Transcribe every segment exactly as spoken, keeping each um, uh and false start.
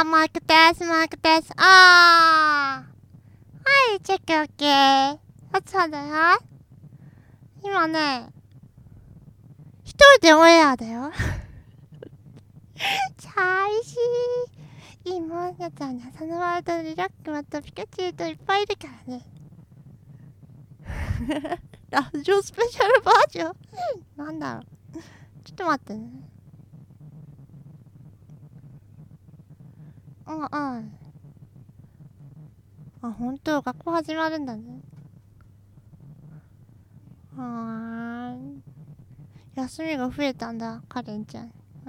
マイクテスト、マイクテスト。あー。はい、チェックオッケー。そうだよ。今ね、一人でオンエアだよ。寂しい。いいもんやったんだ。そのワールドリラックマとピカチュウといっぱいいるからね。ラジオスペシャルバージョンなんだろう。ちょっと待ってね。うんうん。あ、ほんと、学校始まるんだね。はーい。休みが増えたんだ、カレンちゃん。うん。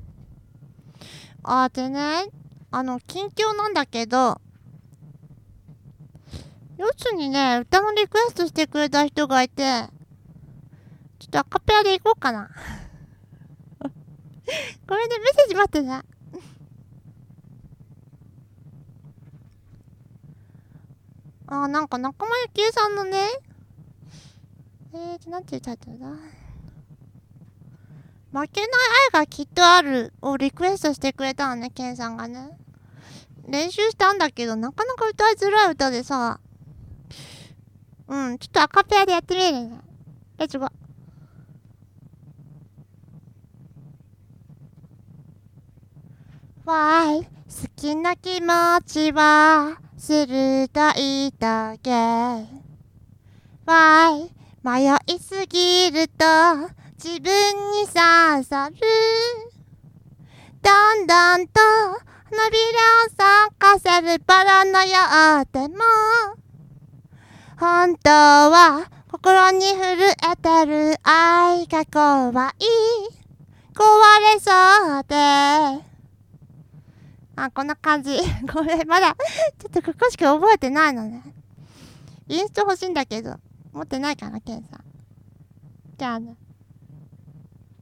あー、でね、あの、近況なんだけど、よつにね、歌のリクエストしてくれた人がいて、ちょっとアカペラで行こうかな。ごめんね、メッセージ待ってね。あー、なんか仲間由紀恵さんのね、えーと、なんていうタイトルだ。負けない愛がきっとあるをリクエストしてくれたのね、ケンさんがね。練習したんだけど、なかなか歌いづらい歌でさ、うん、ちょっとアカペラでやってみるね。レッツゴー。わーい、好きな気持ちは鋭いだけ。わーい、迷いすぎると自分に刺さる。だんだんと花びらを咲かせるバラのようでも、本当は心に震えてる愛が怖い。壊れそうで。あ、こんな感じ。これまだちょっとここしか覚えてないのね。インスト欲しいんだけど持ってないかな、ケンさん。じゃあね。